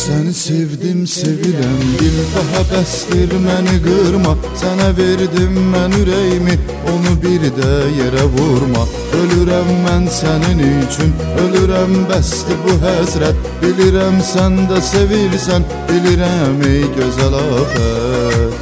Səni sevdim, sevirəm, bil daha bəsdir məni qırma. Sənə verdim mən ürəyimi, onu bir də yerə vurma. Ölürəm mən sənin üçün, ölürəm bəsdir bu həsrət. Bilirəm sən də sevirsən, bilirəm ey gözəl afət.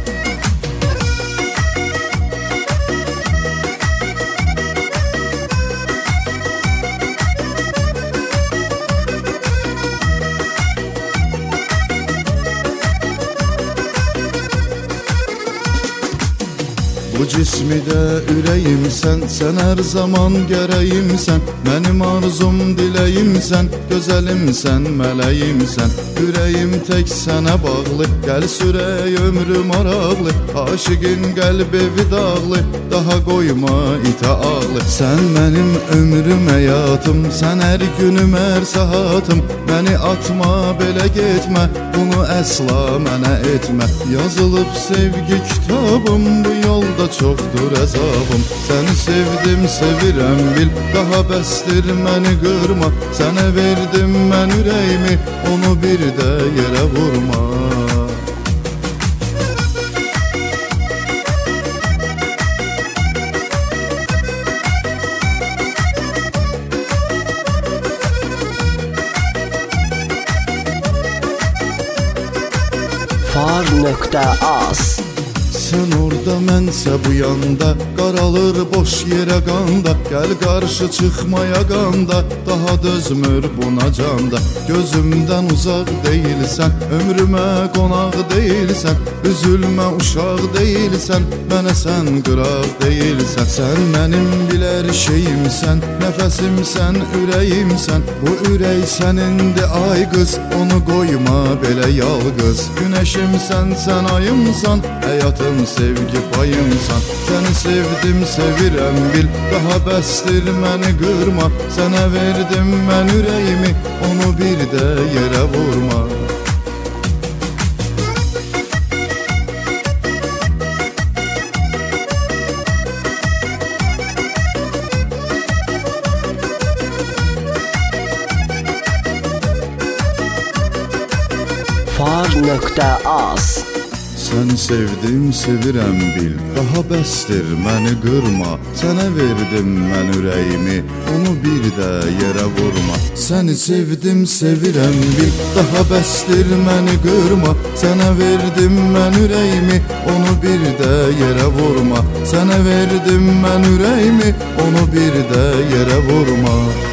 Bu cismidə ürəyimsən, sən hər zaman gərəyimsən. Mənim arzum diləyimsən, gözəlimsən, mələyimsən. Ürəyim tək sənə bağlı, gəl sürək ömrüm maraqlı. Aşıqın qəlbi vidaqlı, daha qoyma itə ağlı. Sən mənim ömrüm həyatım, sən hər günüm hər saatım. Məni atma, belə getmə, bunu əsla mənə etmə. Yazılıb sevgi kitabım, bu yolda çoxdur əzabım. Səni sevdim, sevirəm, bil daha bəsdir məni qırma. Sənə verdim mən ürəyimi, onu bir də yerə vurma. Far.az Sən orada, mənsə bu yanda, qaralır boş yerə qanda. Gəl qarşı çıxmaya qanda, daha dözmür buna canda. Gözümdən uzaq deyilsən, ömrümə qonaq deyilsən. Üzülmə uşaq deyilsən, mənə sən qıraq deyilsən. Sən mənim bilər şeyimsən, nəfəsimsən, ürəyimsən. Bu ürək sənindir ay qız, onu qoyma belə yalqız. Günəşimsən, sən ayımsan, həyatım sevgi payımsan. Səni sevdim, sevirəm, bil daha bəsdir məni qırma. Sənə verdim mən ürəyimi, onu bir də yerə vurma. Far.az Səni sevdim, sevirəm, bil daha bəsdir məni qırma. Sənə verdim mən ürəyimi, onu bir də yerə vurma. Səni sevdim, sevirəm, bil daha bəsdir məni qırma. Sənə verdim mən ürəyimi, onu bir də yerə vurma. Sənə verdim mən ürəyimi, onu bir də yerə vurma.